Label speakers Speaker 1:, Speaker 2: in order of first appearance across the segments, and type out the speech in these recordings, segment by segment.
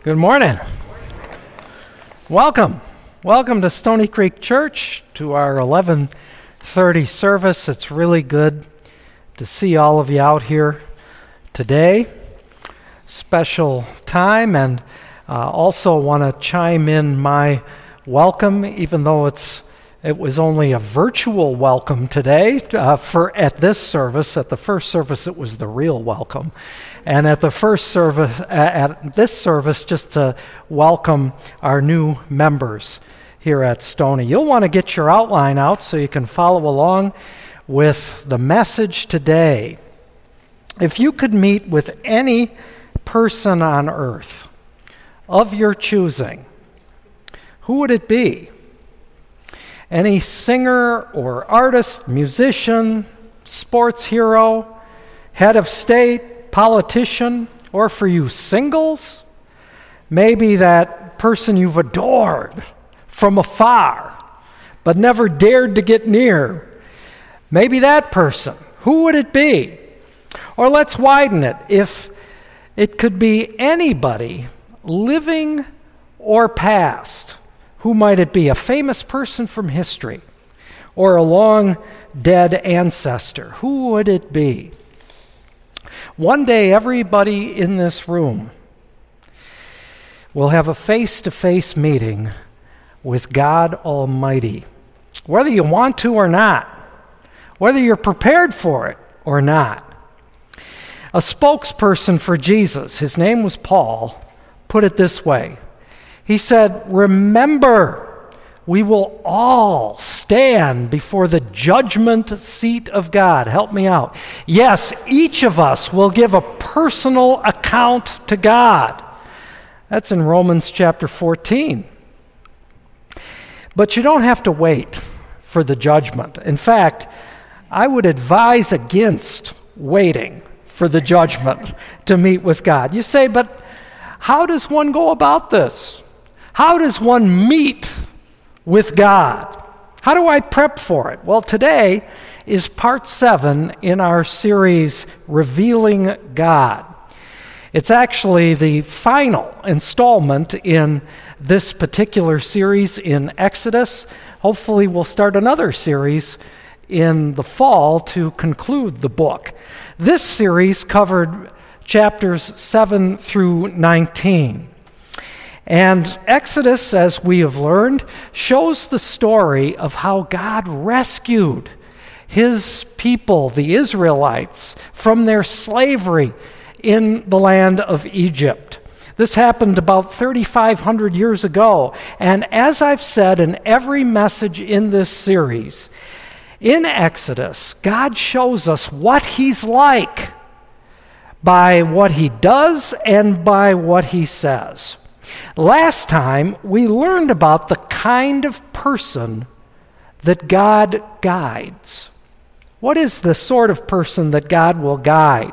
Speaker 1: Good morning. Welcome to Stony Creek Church, to our 11:30 service. It's really good to see all of you out here today. Special time, and also want to chime in my welcome, even though it was only a virtual welcome today at this service. At the first service, it was the real welcome. And at this service, just to welcome our new members here at Stony. You'll want to get your outline out so you can follow along with the message today. If you could meet with any person on earth of your choosing, who would it be? Any singer or artist, musician, sports hero, head of state, politician, or for you singles, maybe that person you've adored from afar but never dared to get near. Maybe that person. Who would it be? Or let's widen it. If it could be anybody, living or past, who might it be? A famous person from history or a long dead ancestor? Who would it be? One day, everybody in this room will have a face-to-face meeting with God Almighty, whether you want to or not, whether you're prepared for it or not. A spokesperson for Jesus, his name was Paul, put it this way. He said, "Remember, we will all stand before the judgment seat of God." Help me out. Yes, each of us will give a personal account to God. That's in Romans chapter 14. But you don't have to wait for the judgment. In fact, I would advise against waiting for the judgment to meet with God. You say, but how does one go about this? How does one meet with God? How do I prep for it? Well, today is part 7 in our series, Revealing God. It's actually the final installment in this particular series in Exodus. Hopefully we'll start another series in the fall to conclude the book. This series covered chapters 7 through 19. And Exodus, as we have learned, shows the story of how God rescued his people, the Israelites, from their slavery in the land of Egypt. This happened about 3,500 years ago. And as I've said in every message in this series, in Exodus, God shows us what he's like by what he does and by what he says. Last time, we learned about the kind of person that God guides. What is the sort of person that God will guide?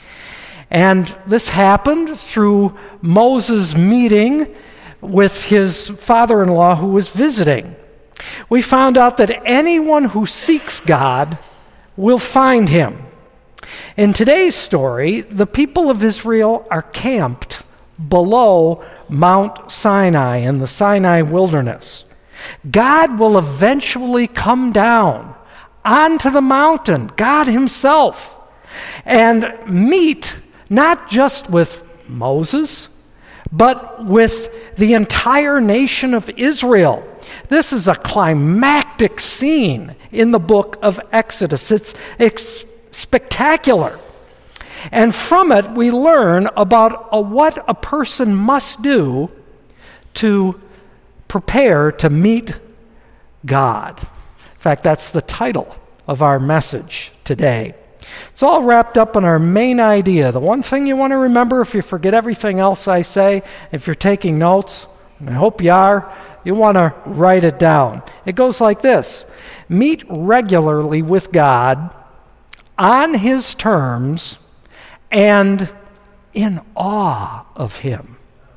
Speaker 1: And this happened through Moses' meeting with his father-in-law who was visiting. We found out that anyone who seeks God will find him. In today's story, the people of Israel are camped below Mount Sinai in the Sinai wilderness. God will eventually come down onto the mountain, God himself, and meet not just with Moses, but with the entire nation of Israel. This is a climactic scene in the book of Exodus. It's spectacular. And from it, we learn about what a person must do to prepare to meet God. In fact, that's the title of our message today. It's all wrapped up in our main idea. The one thing you want to remember, if you forget everything else I say, if you're taking notes, and I hope you are, you want to write it down. It goes like this: meet regularly with God on his terms and in awe of him.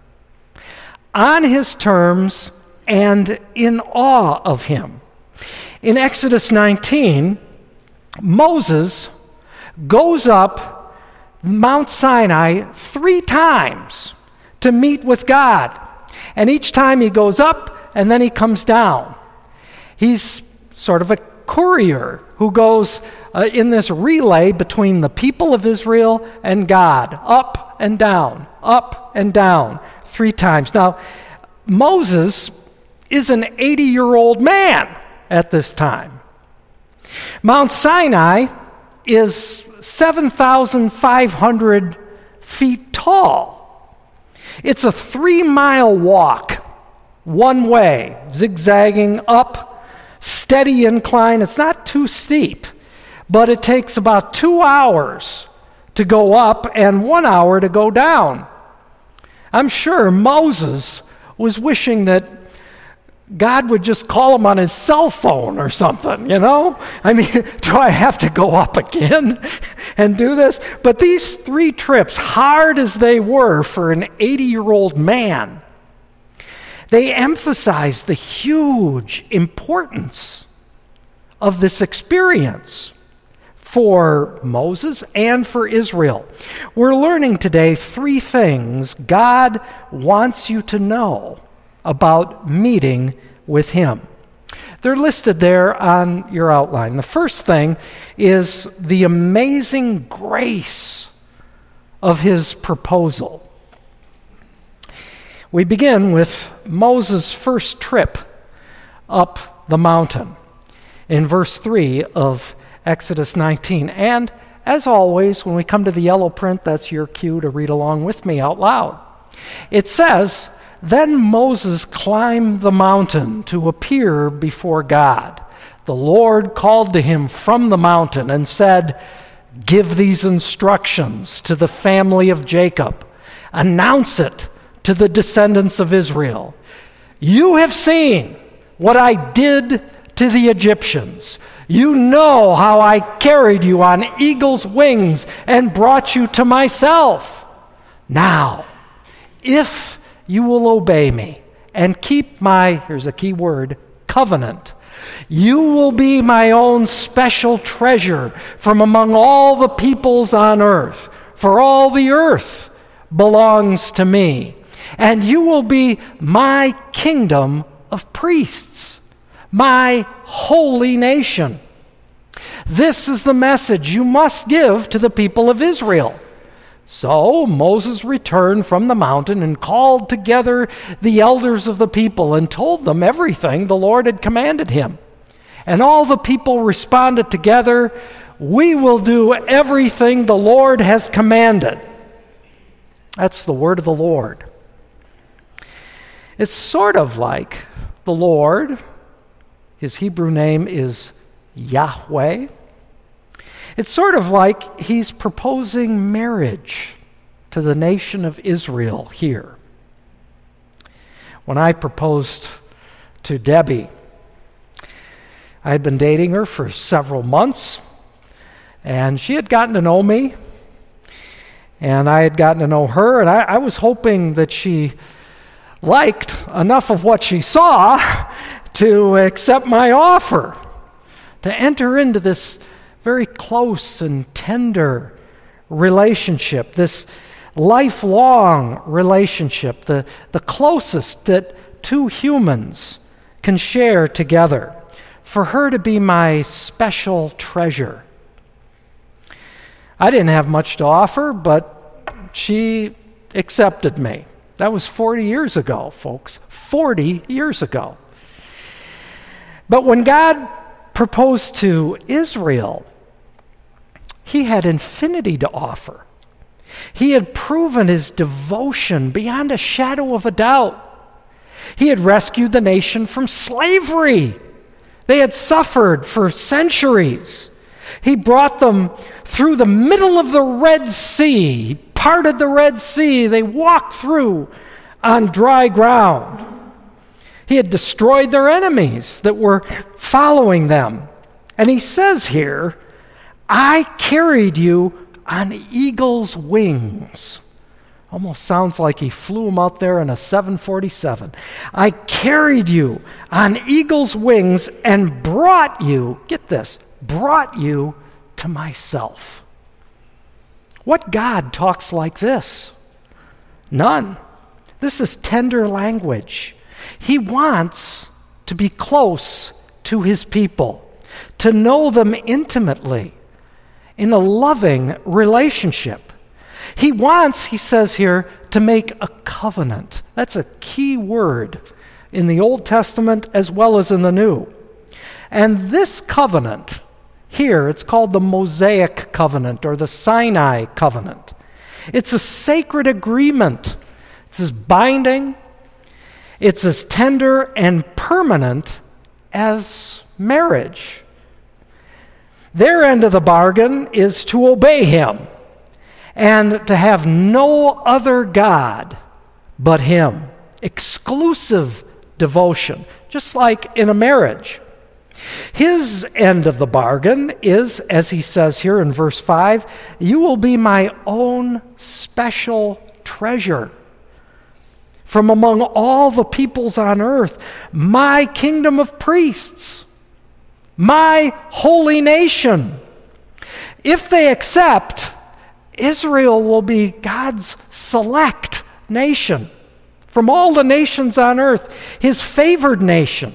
Speaker 1: On his terms and in awe of him. In Exodus 19, Moses goes up Mount Sinai 3 times to meet with God. And each time he goes up and then he comes down. He's sort of a courier who goes in this relay between the people of Israel and God, up and down, 3 times. Now, Moses is an 80-year-old man at this time. Mount Sinai is 7,500 feet tall. It's a 3-mile walk, one way, zigzagging up, steady incline. It's not too steep, but it takes about 2 hours to go up and 1 hour to go down. I'm sure Moses was wishing that God would just call him on his cell phone or something, you know? I mean, do I have to go up again and do this? But these 3 trips, hard as they were for an 80-year-old man, they emphasize the huge importance of this experience for Moses and for Israel. We're learning today 3 things God wants you to know about meeting with him. They're listed there on your outline. The first thing is the amazing grace of his proposal. We begin with Moses' first trip up the mountain in verse 3 of Exodus 19. And as always, when we come to the yellow print, that's your cue to read along with me out loud. It says, "Then Moses climbed the mountain to appear before God. The Lord called to him from the mountain and said, 'Give these instructions to the family of Jacob. Announce it to the descendants of Israel. You have seen what I did to the Egyptians. You know how I carried you on eagle's wings and brought you to myself. Now, if you will obey me and keep my," here's a key word, "covenant, you will be my own special treasure from among all the peoples on earth, for all the earth belongs to me. And you will be my kingdom of priests, my holy nation.' This is the message you must give to the people of Israel." So Moses returned from the mountain and called together the elders of the people and told them everything the Lord had commanded him. And all the people responded together, "We will do everything the Lord has commanded." That's the word of the Lord. It's sort of like the Lord, his Hebrew name is Yahweh. It's sort of like he's proposing marriage to the nation of Israel here. When I proposed to Debbie, I had been dating her for several months, and she had gotten to know me, and I had gotten to know her, and I was hoping that she liked enough of what she saw to accept my offer, to enter into this very close and tender relationship, this lifelong relationship, the closest that 2 humans can share together, for her to be my special treasure. I didn't have much to offer, but she accepted me. That was 40 years ago, folks. 40 years ago. But when God proposed to Israel, he had infinity to offer. He had proven his devotion beyond a shadow of a doubt. He had rescued the nation from slavery. They had suffered for centuries. He brought them through the middle of the Red Sea. He parted the Red Sea. They walked through on dry ground. He had destroyed their enemies that were following them. And he says here, "I carried you on eagle's wings." Almost sounds like he flew them out there in a 747. "I carried you on eagle's wings and brought you," get this, "brought you to myself." What God talks like this? None. This is tender language. He wants to be close to his people, to know them intimately in a loving relationship. He wants, he says here, to make a covenant. That's a key word in the Old Testament as well as in the New. And this covenant here, it's called the Mosaic covenant or the Sinai covenant. It's a sacred agreement. It's as binding, it's as tender and permanent as marriage. Their end of the bargain is to obey him and to have no other God but him. Exclusive devotion, just like in a marriage. His end of the bargain is, as he says here in verse 5, you will be my own special treasure. From among all the peoples on earth, my kingdom of priests, my holy nation. If they accept, Israel will be God's select nation. From all the nations on earth, his favored nation.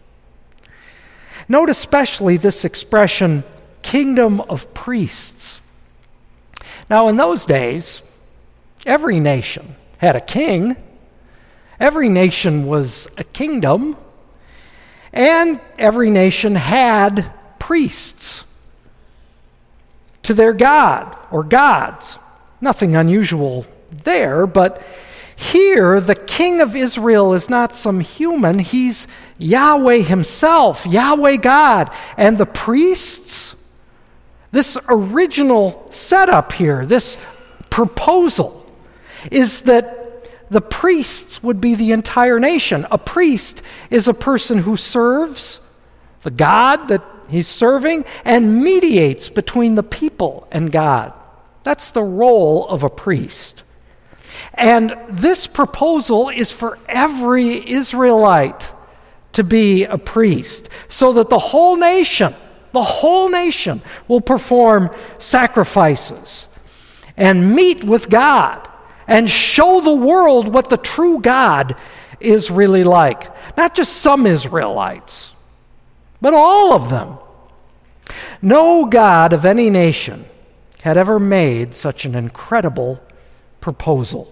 Speaker 1: Note especially this expression, kingdom of priests. Now, in those days, every nation had a king. Every nation was a kingdom, and every nation had priests to their God or gods. Nothing unusual there, but here the king of Israel is not some human. He's Yahweh himself, Yahweh God. And the priests, this original setup here, this proposal, is that the priests would be the entire nation. A priest is a person who serves the God that he's serving and mediates between the people and God. That's the role of a priest. And this proposal is for every Israelite to be a priest, so that the whole nation will perform sacrifices and meet with God and show the world what the true God is really like. Not just some Israelites, but all of them. No God of any nation had ever made such an incredible proposal.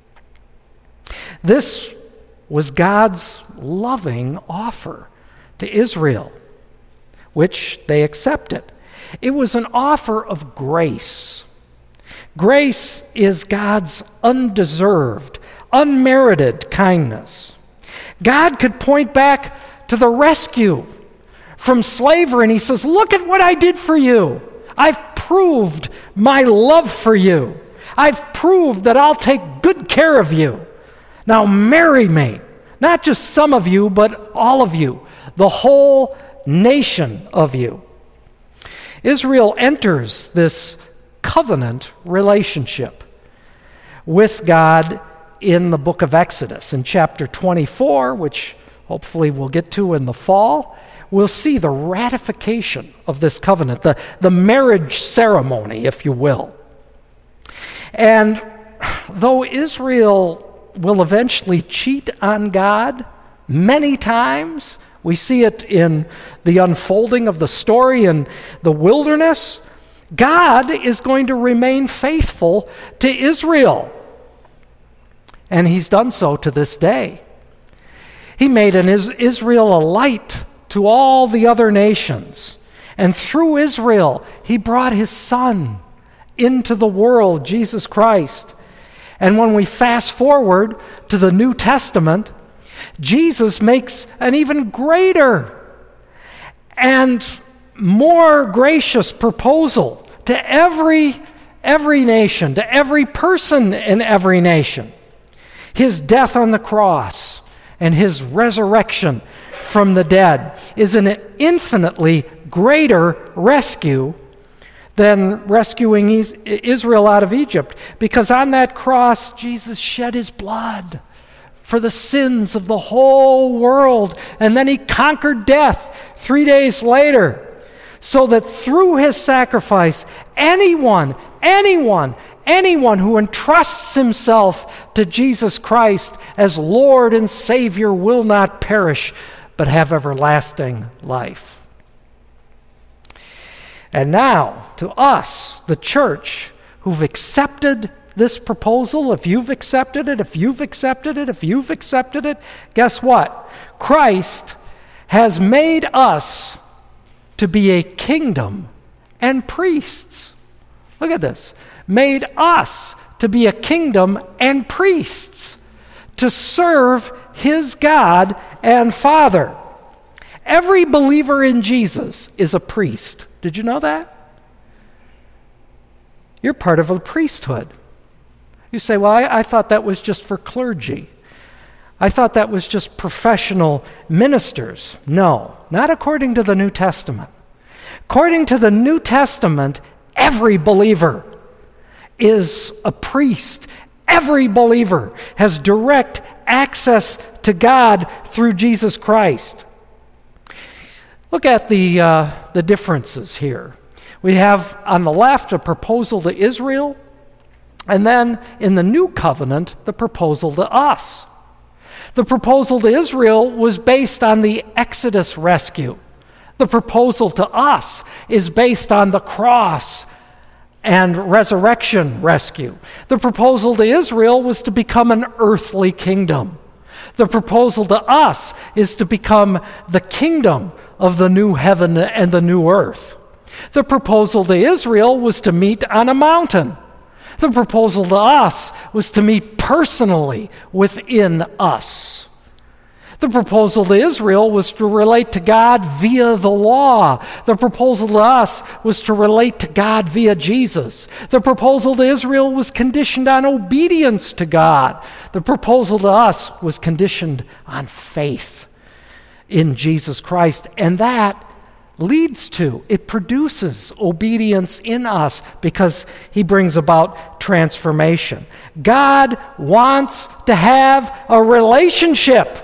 Speaker 1: This was God's loving offer to Israel, which they accepted. It was an offer of grace. Grace is God's undeserved, unmerited kindness. God could point back to the rescue from slavery, and he says, look at what I did for you. I've proved my love for you. I've proved that I'll take good care of you. Now marry me. Not just some of you, but all of you. The whole nation of you. Israel enters this covenant relationship with God in the book of Exodus. In chapter 24, which hopefully we'll get to in the fall, we'll see the ratification of this covenant, the marriage ceremony, if you will. And though Israel will eventually cheat on God many times, we see it in the unfolding of the story in the wilderness, God is going to remain faithful to Israel. And he's done so to this day. He made Israel a light to all the other nations. And through Israel, he brought his Son into the world, Jesus Christ. And when we fast forward to the New Testament, Jesus makes an even greater and more gracious proposal to every nation, to every person in every nation. His death on the cross and his resurrection from the dead is an infinitely greater rescue than rescuing Israel out of Egypt. Because on that cross, Jesus shed his blood for the sins of the whole world. And then he conquered death 3 days later, so that through his sacrifice, anyone anyone who entrusts himself to Jesus Christ as Lord and Savior will not perish, but have everlasting life. And now, to us, the church, who've accepted this proposal, if you've accepted it, guess what? Christ has made us to be a kingdom and priests. Look at this. Made us to be a kingdom and priests to serve his God and Father. Every believer in Jesus is a priest. Did you know that? You're part of a priesthood. You say, well, I thought that was just for clergy. I thought that was just professional ministers. No, not according to the New Testament. According to the New Testament, every believer is a priest. Every believer has direct access to God through Jesus Christ. Look at the differences here. We have on the left a proposal to Israel, and then in the New Covenant, the proposal to us. The proposal to Israel was based on the Exodus rescue. The proposal to us is based on the cross and resurrection rescue. The proposal to Israel was to become an earthly kingdom. The proposal to us is to become the kingdom of the new heaven and the new earth. The proposal to Israel was to meet on a mountain. The proposal to us was to meet personally within us. The proposal to Israel was to relate to God via the law. The proposal to us was to relate to God via Jesus. The proposal to Israel was conditioned on obedience to God. The proposal to us was conditioned on faith in Jesus Christ. And that it produces obedience in us because he brings about transformation. God wants to have a relationship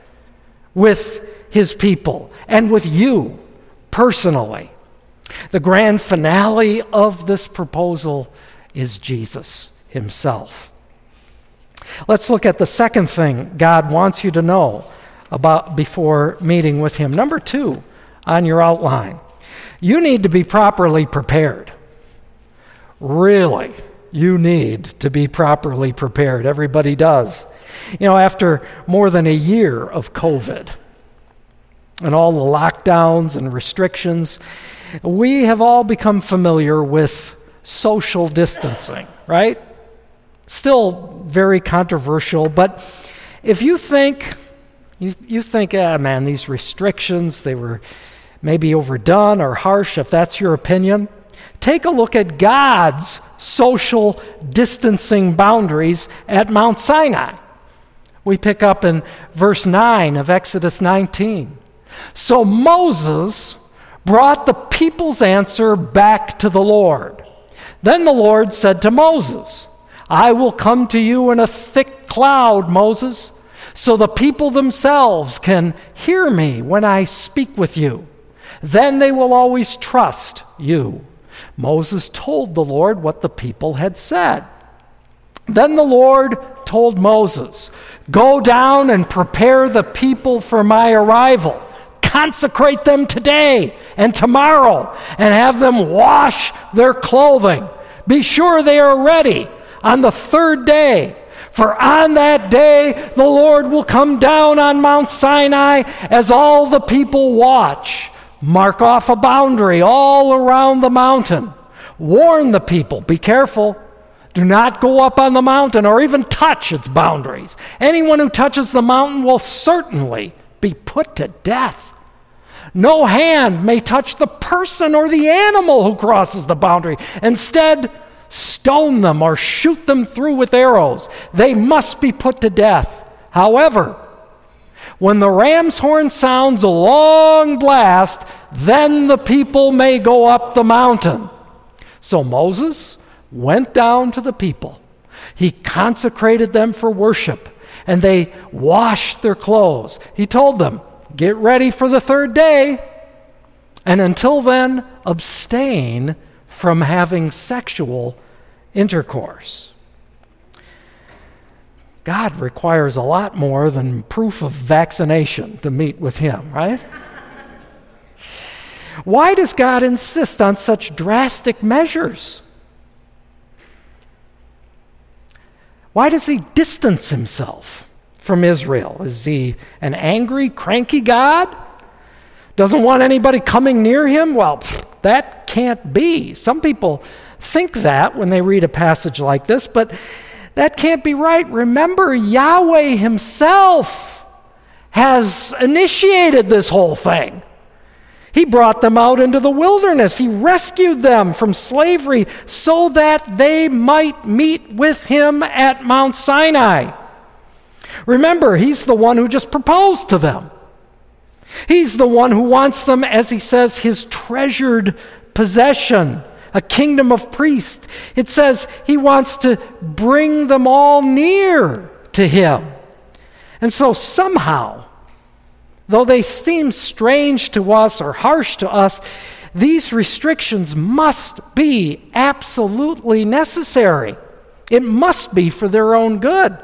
Speaker 1: with his people and with you personally. The grand finale of this proposal is Jesus himself. Let's look at the second thing God wants you to know about before meeting with him. Number 2 on your outline. You need to be properly prepared. Really, you need to be properly prepared. Everybody does. You know, after more than a year of COVID and all the lockdowns and restrictions, we have all become familiar with social distancing, right? Still very controversial, but if you think, man, these restrictions, they were maybe overdone or harsh, if that's your opinion, take a look at God's social distancing boundaries at Mount Sinai. We pick up in verse 9 of Exodus 19. So Moses brought the people's answer back to the Lord. Then the Lord said to Moses, I will come to you in a thick cloud, Moses, so the people themselves can hear me when I speak with you. Then they will always trust you. Moses told the Lord what the people had said. Then the Lord told Moses, go down and prepare the people for my arrival. Consecrate them today and tomorrow and have them wash their clothing. Be sure they are ready on the third day. For on that day the Lord will come down on Mount Sinai as all the people watch. Mark off a boundary all around the mountain. Warn the people, be careful. Do not go up on the mountain or even touch its boundaries. Anyone who touches the mountain will certainly be put to death. No hand may touch the person or the animal who crosses the boundary. Instead, stone them or shoot them through with arrows. They must be put to death. However, when the ram's horn sounds a long blast, then the people may go up the mountain. So Moses went down to the people. He consecrated them for worship, and they washed their clothes. He told them, get ready for the third day, and until then, abstain from having sexual intercourse. God requires a lot more than proof of vaccination to meet with him, right? Why does God insist on such drastic measures? Why does he distance himself from Israel? Is he an angry, cranky God? Doesn't want anybody coming near him? Well, that can't be. Some people think that when they read a passage like this, but that can't be right. Remember, Yahweh himself has initiated this whole thing. He brought them out into the wilderness. He rescued them from slavery so that they might meet with him at Mount Sinai. Remember, he's the one who just proposed to them. He's the one who wants them, as he says, his treasured possession, a kingdom of priests. It says he wants to bring them all near to him. And so somehow, though they seem strange to us or harsh to us, these restrictions must be absolutely necessary. It must be for their own good.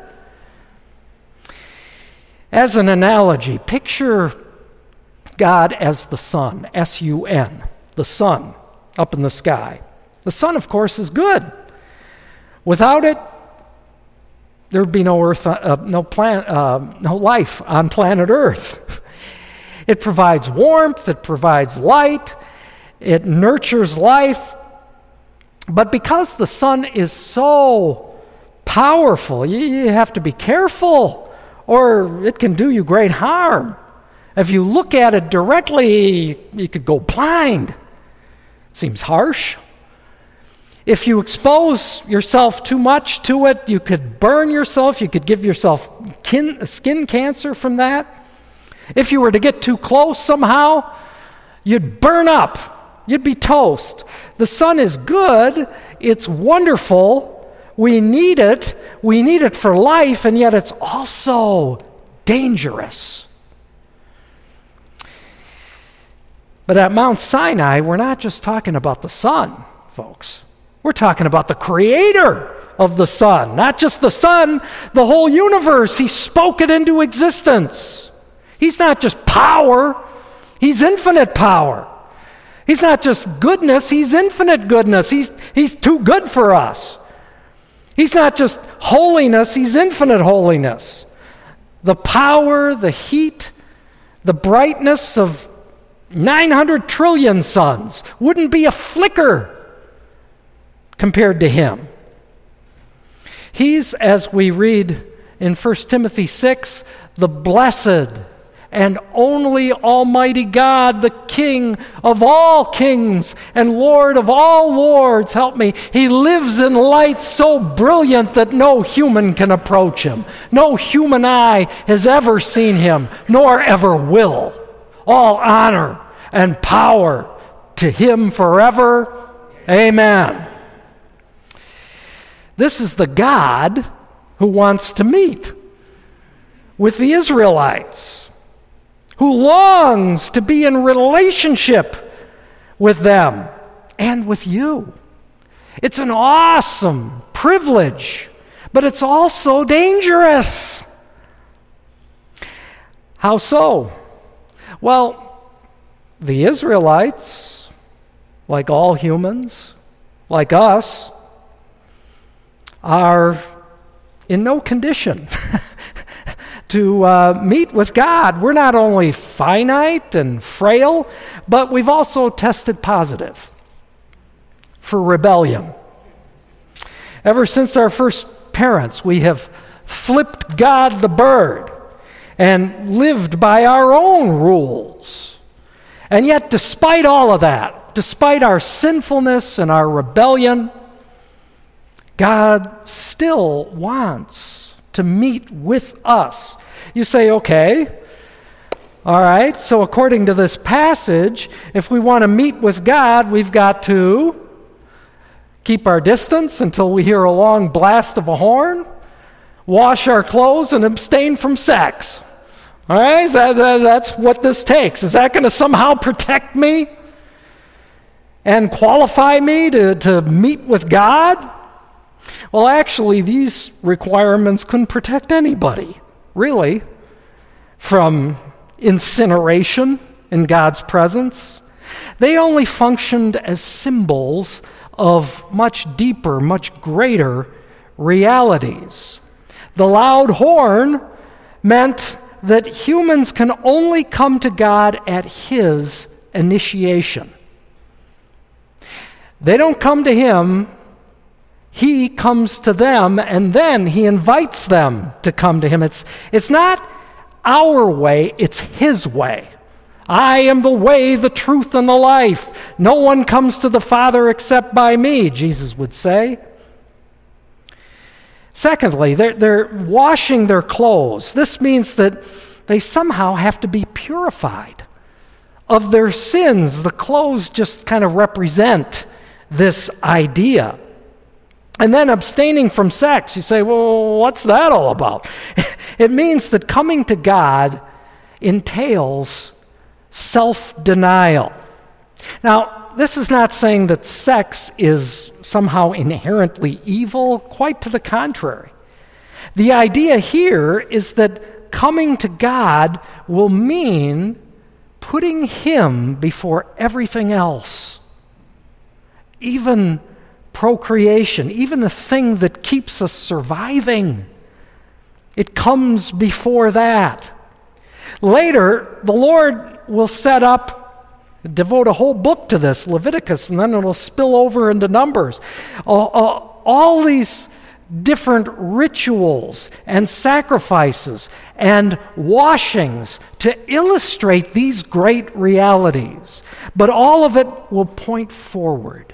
Speaker 1: As an analogy, picture God as the sun, S-U-N, the sun up in the sky. The sun, of course, is good. Without it, there would be no earth, no life on planet Earth. It provides warmth, it provides light, it nurtures life. But because the sun is so powerful, you have to be careful, or it can do you great harm. If you look at it directly, you could go blind. Seems harsh. If you expose yourself too much to it, you could burn yourself. You could give yourself skin cancer from that. If you were to get too close somehow, you'd burn up. You'd be toast. The sun is good. It's wonderful. We need it. We need it for life, and yet it's also dangerous. But at Mount Sinai, we're not just talking about the sun, folks. We're talking about the creator of the sun. Not just the sun, the whole universe. He spoke it into existence. He's not just power. He's infinite power. He's not just goodness. He's infinite goodness. He's too good for us. He's not just holiness. He's infinite holiness. The power, the heat, the brightness of 900 trillion suns wouldn't be a flicker compared to him. He's, as we read in 1 Timothy 6, the blessed and only Almighty God, the King of all kings and Lord of all lords. Help me. He lives in light so brilliant that no human can approach him. No human eye has ever seen him, nor ever will. All honor and power to him forever. Amen. This is the God who wants to meet with the Israelites, who longs to be in relationship with them and with you. It's an awesome privilege, but it's also dangerous. How so? Well, the Israelites, like all humans, like us, are in no condition to meet with God. We're not only finite and frail, but we've also tested positive for rebellion. Ever since our first parents, we have flipped God the bird and lived by our own rules. And yet, despite all of that, despite our sinfulness and our rebellion, God still wants to meet with us. You say, okay, all right, so according to this passage, if we want to meet with God, we've got to keep our distance until we hear a long blast of a horn, wash our clothes, and abstain from sex. All right, that's what this takes. Is that going to somehow protect me and qualify me to meet with God? Well, actually, these requirements couldn't protect anybody, really, from incineration in God's presence. They only functioned as symbols of much deeper, much greater realities. The loud horn meant that humans can only come to God at His initiation. They don't come to Him, He comes to them, and then He invites them to come to Him. It's not our way, it's His way. I am the way, the truth, and the life. No one comes to the Father except by me, Jesus would say. Secondly, they're washing their clothes. This means that they somehow have to be purified of their sins. The clothes just kind of represent this idea. And then abstaining from sex. You say, well, what's that all about? It means that coming to God entails self-denial. Now, this is not saying that sex is somehow inherently evil, quite to the contrary. The idea here is that coming to God will mean putting Him before everything else. Even procreation, even the thing that keeps us surviving, it comes before that. Later, the Lord will devote a whole book to this, Leviticus, and then it'll spill over into Numbers. All these different rituals and sacrifices and washings to illustrate these great realities. But all of it will point forward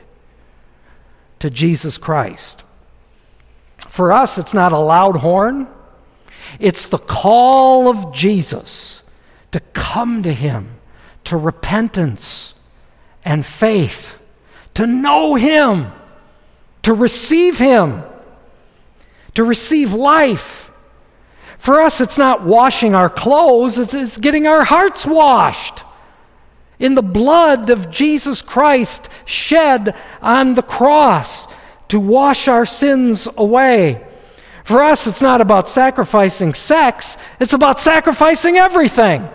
Speaker 1: to Jesus Christ. For us, it's not a loud horn. It's the call of Jesus to come to Him, to repentance and faith, to know Him, to receive Him, to receive life. For us, it's not washing our clothes, it's getting our hearts washed in the blood of Jesus Christ shed on the cross to wash our sins away. For us, it's not about sacrificing sex, it's about sacrificing everything.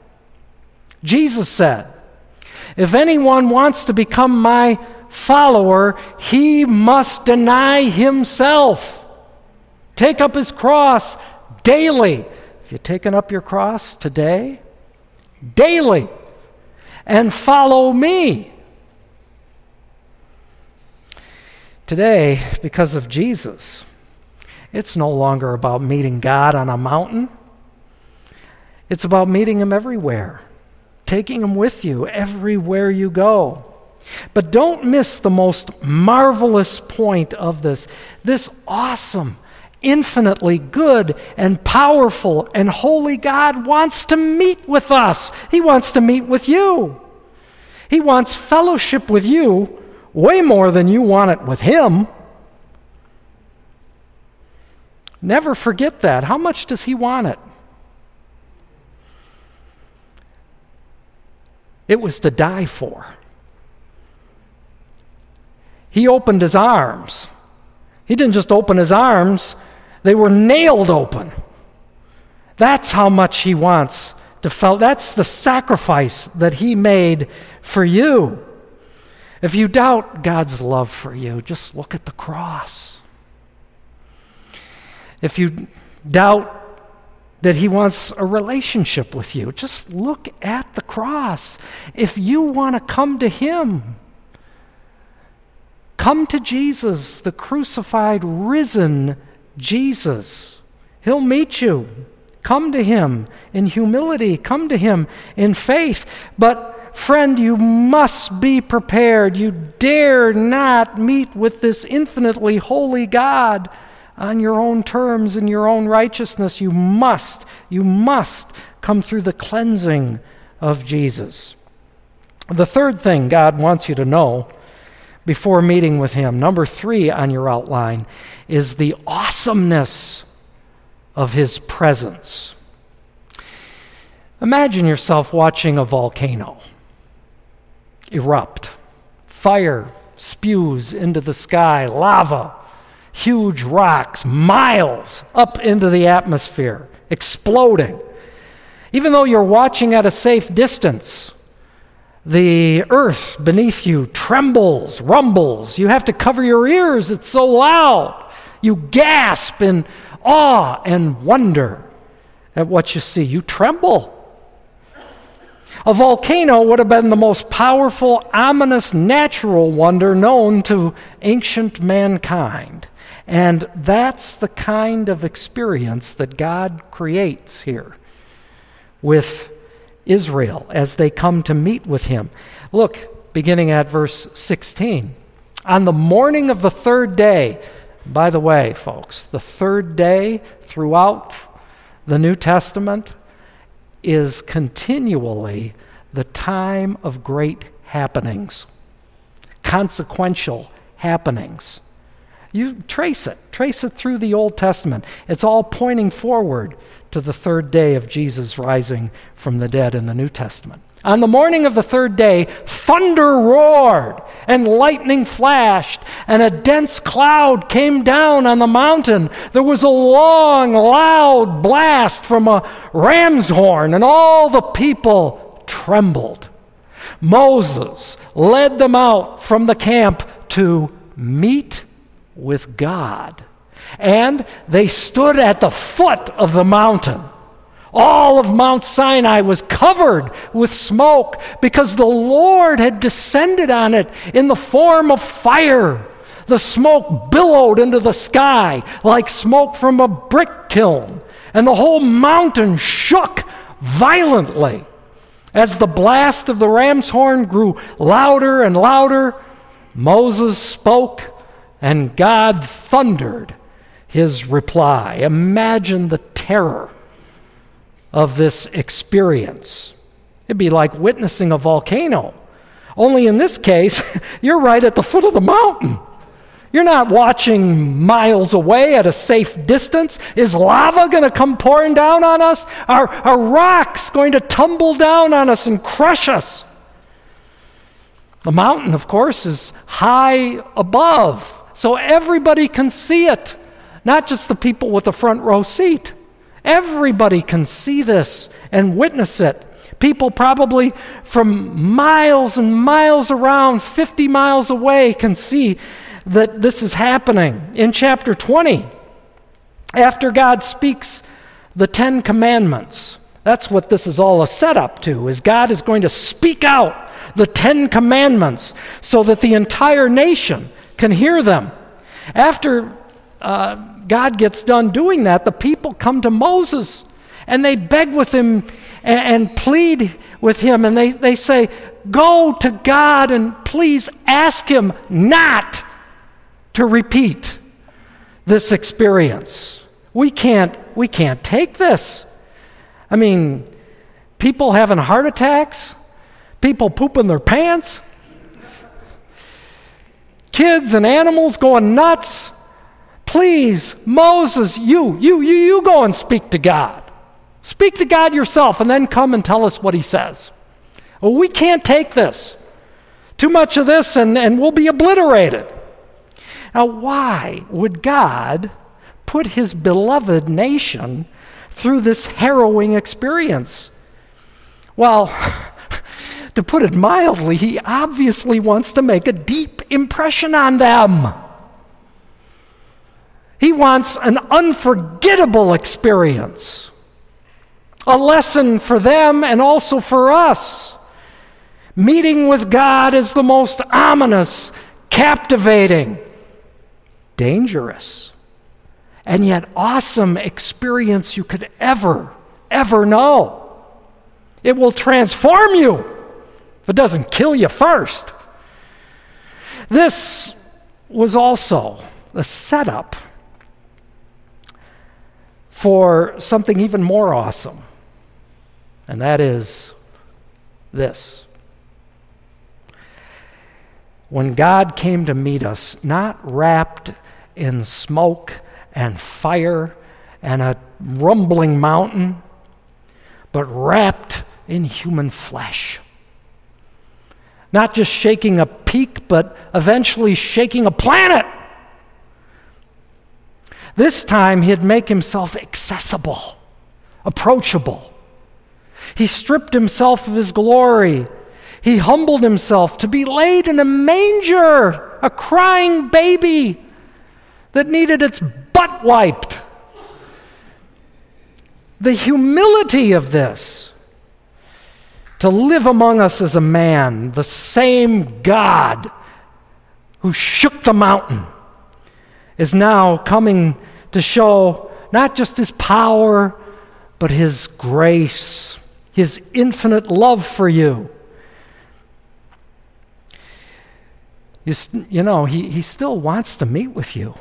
Speaker 1: Jesus said, if anyone wants to become my follower, he must deny himself, take up his cross daily. If you've taken up your cross today, daily, and follow me. Today, because of Jesus, it's no longer about meeting God on a mountain. It's about meeting Him everywhere, taking Him with you everywhere you go. But don't miss the most marvelous point of this. This awesome, infinitely good and powerful and holy God wants to meet with us. He wants to meet with you. He wants fellowship with you way more than you want it with Him. Never forget that. How much does He want it? It was to die for. He opened His arms. He didn't just open His arms, they were nailed open. That's how much He wants to feel. That's the sacrifice that He made for you. If you doubt God's love for you, just look at the cross. If you doubt that He wants a relationship with you, just look at the cross. If you want to come to Him, come to Jesus, the crucified, risen Jesus. He'll meet you. Come to Him in humility. Come to Him in faith. But friend, you must be prepared. You dare not meet with this infinitely holy God on your own terms, in your own righteousness. You must come through the cleansing of Jesus. The third thing God wants you to know before meeting with Him, number 3 on your outline, is the awesomeness of His presence. Imagine yourself watching a volcano erupt. Fire spews into the sky, lava huge rocks miles up into the atmosphere, exploding. Even though you're watching at a safe distance, the earth beneath you trembles, rumbles. You have to cover your ears, it's so loud. You gasp in awe and wonder at what you see. You tremble. A volcano would have been the most powerful, ominous natural wonder known to ancient mankind. And that's the kind of experience that God creates here with Israel as they come to meet with him. Look, beginning at verse 16. On the morning of the third day, by the way, folks, the third day throughout the New Testament is continually the time of great happenings, consequential happenings. You trace it through the Old Testament. It's all pointing forward to the third day of Jesus rising from the dead in the New Testament. On the morning of the third day, thunder roared and lightning flashed, and a dense cloud came down on the mountain. There was a long, loud blast from a ram's horn, and all the people trembled. Moses led them out from the camp to meet with God, and they stood at the foot of the mountain. All of Mount Sinai was covered with smoke because the Lord had descended on it in the form of fire. The smoke billowed into the sky like smoke from a brick kiln, and the whole mountain shook violently. As the blast of the ram's horn grew louder and louder, Moses spoke, and God thundered his reply. Imagine the terror of this experience. It'd be like witnessing a volcano. Only in this case, you're right at the foot of the mountain. You're not watching miles away at a safe distance. Is lava going to come pouring down on us? Are rocks going to tumble down on us and crush us? The mountain, of course, is high above, so everybody can see it, not just the people with the front row seat. Everybody can see this and witness it. People probably from miles and miles around, 50 miles away, can see that this is happening. In chapter 20, after God speaks the 10 Commandments, that's what this is all a setup to, is God is going to speak out the 10 Commandments so that the entire nation can hear them. After God gets done doing that, the people come to Moses and they beg with him and plead with him, and they say, go to God and please ask him not to repeat this experience. We can't take this. I mean, people having heart attacks, people pooping their pants, kids and animals going nuts. Please, Moses, you go and speak to God. Speak to God yourself and then come and tell us what he says. Well, we can't take this. Too much of this and we'll be obliterated. Now, why would God put his beloved nation through this harrowing experience? Well, to put it mildly, he obviously wants to make a deep impression on them. He wants an unforgettable experience, a lesson for them and also for us. Meeting with God is the most ominous, captivating, dangerous, and yet awesome experience you could ever know. It will transform you if it doesn't kill you first. This was also the setup for something even more awesome, and that is this. When God came to meet us, not wrapped in smoke and fire and a rumbling mountain, but wrapped in human flesh. Not just shaking a peak, but eventually shaking a planet. This time, he'd make himself accessible, approachable. He stripped himself of his glory. He humbled himself to be laid in a manger, a crying baby that needed its butt wiped. The humility of this, to live among us as a man, the same God who shook the mountain, is now coming to show not just his power, but his grace, his infinite love for you. You know, he still wants to meet with you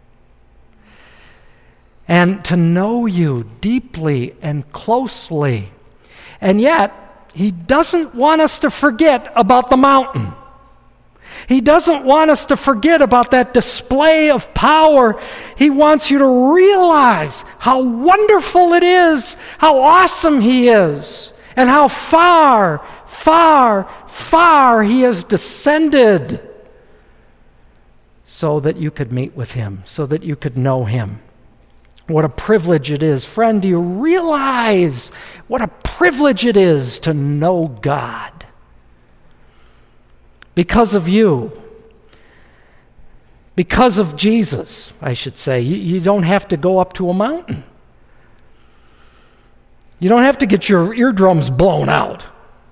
Speaker 1: and to know you deeply and closely. And yet, he doesn't want us to forget about the mountain. He doesn't want us to forget about that display of power. He wants you to realize how wonderful it is, how awesome he is, and how far, far, far he has descended so that you could meet with him, so that you could know him. What a privilege it is. Friend, do you realize what a privilege it is to know God? Because of you. Because of Jesus, I should say. You don't have to go up to a mountain. You don't have to get your eardrums blown out.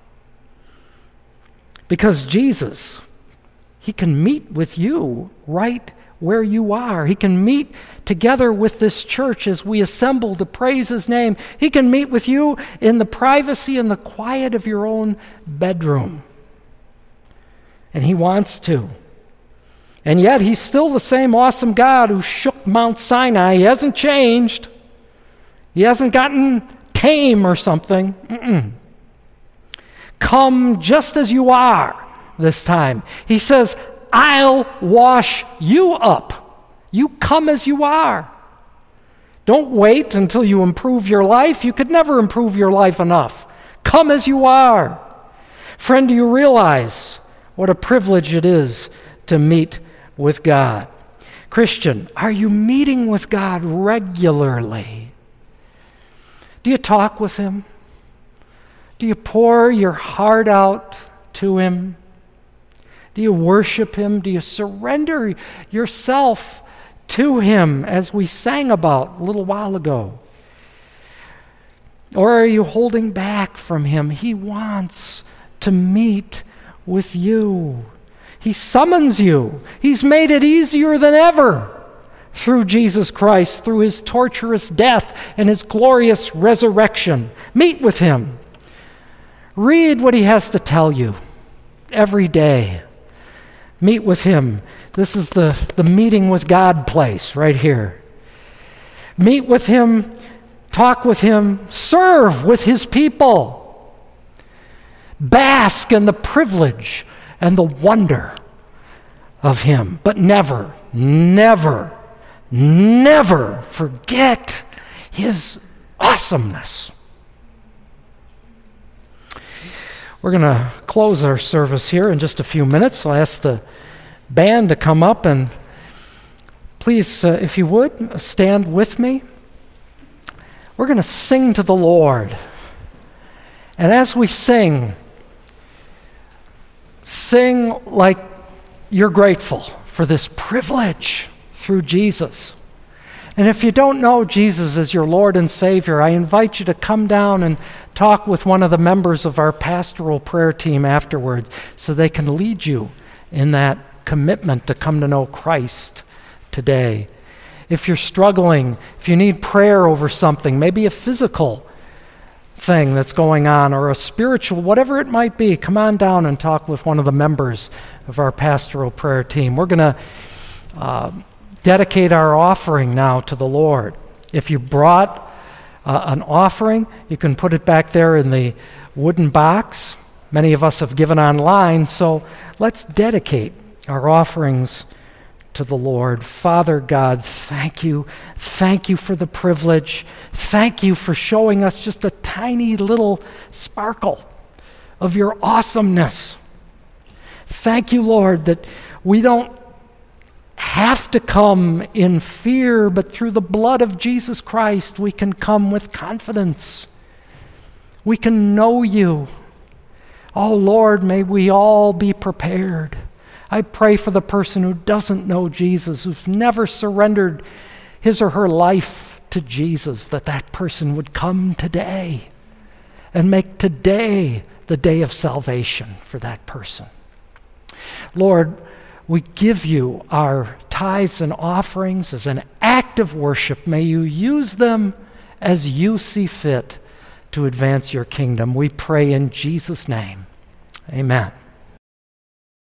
Speaker 1: Because Jesus, he can meet with you right where you are. He can meet together with this church as we assemble to praise his name. He can meet with you in the privacy and the quiet of your own bedroom. And he wants to. And yet he's still the same awesome God who shook Mount Sinai. He hasn't changed. He hasn't gotten tame or something. Come just as you are this time. He says, I'll wash you up. You come as you are. Don't wait until you improve your life. You could never improve your life enough. Come as you are. Friend, do you realize what a privilege it is to meet with God? Christian, are you meeting with God regularly? Do you talk with him? Do you pour your heart out to him? Do you worship him? Do you surrender yourself to him, as we sang about a little while ago? Or are you holding back from him? He wants to meet with you. He summons you. He's made it easier than ever through Jesus Christ, through his torturous death and his glorious resurrection. Meet with him. Read what he has to tell you every day. Meet with him. This is the meeting with God place right here. Meet with him, talk with him, serve with his people. Bask in the privilege and the wonder of him. But never, never, never forget his awesomeness. We're going to close our service here in just a few minutes. I'll ask the band to come up, and please, if you would, stand with me. We're going to sing to the Lord. And as we sing like you're grateful for this privilege through Jesus. And if you don't know Jesus as your Lord and Savior, I invite you to come down and talk with one of the members of our pastoral prayer team afterwards so they can lead you in that commitment to come to know Christ today. If you're struggling, if you need prayer over something, maybe a physical thing that's going on or a spiritual, whatever it might be, come on down and talk with one of the members of our pastoral prayer team. We're going to dedicate our offering now to the Lord. If you brought an offering, you can put it back there in the wooden box. Many of us have given online, so let's dedicate our offerings to the Lord. Father God, thank you. Thank you for the privilege. Thank you for showing us just a tiny little sparkle of your awesomeness. Thank you, Lord, that we don't have to come in fear, but through the blood of Jesus Christ, we can come with confidence. We can know you. Oh Lord, may we all be prepared. I pray for the person who doesn't know Jesus, who's never surrendered his or her life to Jesus, that person would come today and make today the day of salvation for that person. Lord, we give you our tithes and offerings as an act of worship. May you use them as you see fit to advance your kingdom. We pray in Jesus' name. Amen.